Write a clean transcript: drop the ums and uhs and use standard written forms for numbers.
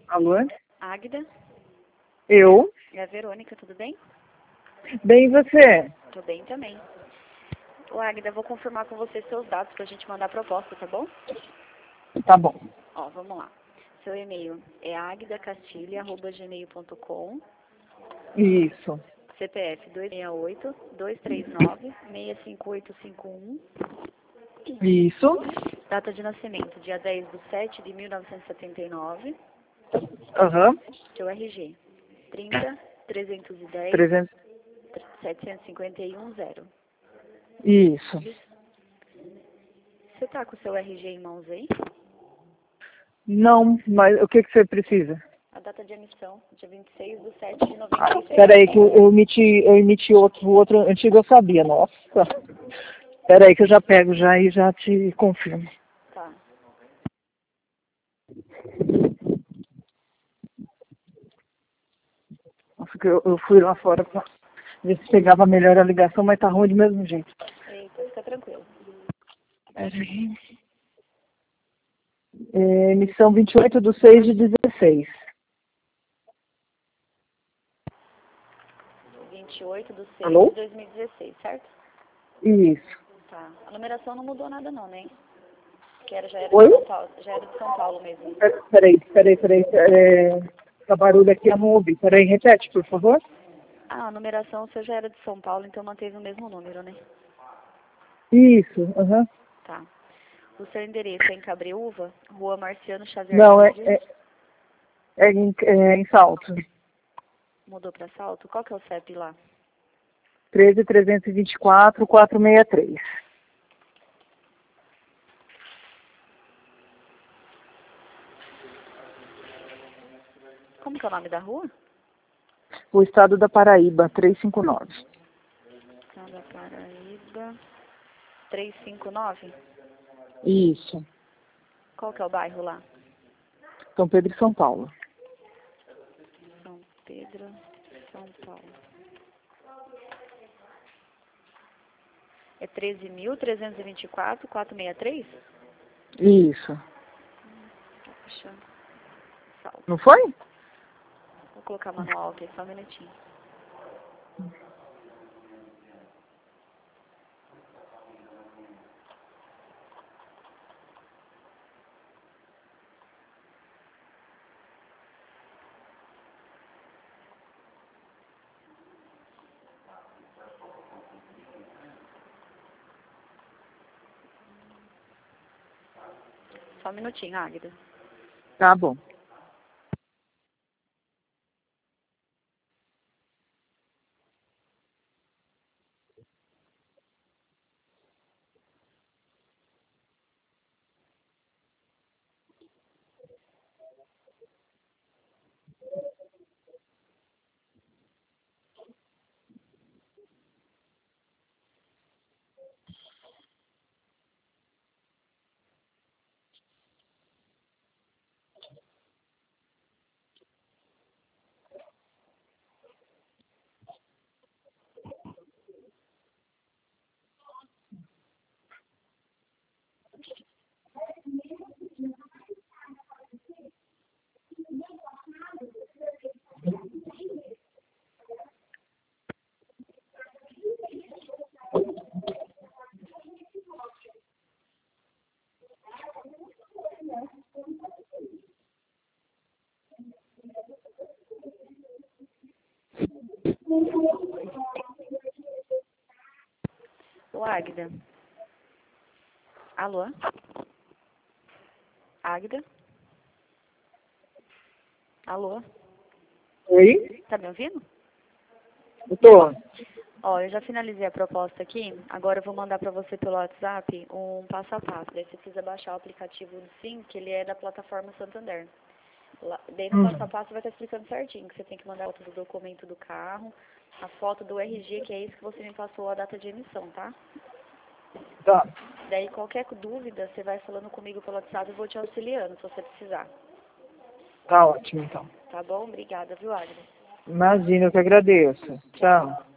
Alô? Águida, Eu? é a Verônica, tudo bem? Bem, e você? Tô bem também. Ô Águida, eu vou confirmar com você seus dados pra gente mandar a proposta, tá bom? Tá bom. Ó, vamos lá. Seu e-mail é agdacastilha@gmail.com, Isso. CPF 268-239-65851, Isso. data de nascimento, dia 10/7/1979, Aham. seu RG, 30-310. 300. 751-0. Isso. Você tá com o seu RG em mãos aí? Não, mas o que você precisa? A data de emissão, dia 26/7/96. Peraí que eu emiti o outro antigo eu sabia, nossa. Peraí que eu já pego já e já te confirmo. Tá. Nossa, que eu fui lá fora pra ver se pegava melhor a ligação, mas tá ruim do mesmo jeito. Eita, fica tranquilo. Peraí. Emissão 28/6/16. 28 de 6 Alô? de 2016, certo? Isso. Tá. A numeração não mudou nada não, né? Já era de Oi? São Paulo, já era de São Paulo mesmo. Peraí. Tá barulho aqui, eu não ouvi. Peraí, repete, por favor. Ah, a numeração o seu já era de São Paulo, então manteve o mesmo número, né? Isso, aham. Tá. O seu endereço é em Cabreúva, Rua Marciano Xavier Não, Lourdes. é em Salto. Mudou pra Salto? Qual que é o CEP lá? 13.324.463. Como que é o nome da rua? O estado da Paraíba, 359. Estado da Paraíba, 359. Isso. Qual que é o bairro lá? São Pedro e São Paulo. São Pedro, São Paulo. É 13.324.463? Isso. Puxa, salvo. Não foi? Vou colocar manual aqui, só um minutinho. Só um minutinho, Águida. Tá bom. Ô, Águida. Alô? Águida? Alô? Oi? Tá me ouvindo? Eu tô. Ó, eu já finalizei a proposta aqui. Agora eu vou mandar pra você pelo WhatsApp um passo a passo. Daí você precisa baixar o aplicativo do Sim, que ele é da plataforma Santander. Daí no passo a passo vai estar explicando certinho que você tem que mandar a foto do documento do carro, a foto do RG, que é isso que você me passou a data de emissão, tá? Tá. Daí qualquer dúvida, você vai falando comigo pelo WhatsApp e eu vou te auxiliando se você precisar. Tá ótimo, então. Tá bom? Obrigada, viu, Agnes? Imagina, eu que agradeço. Tchau.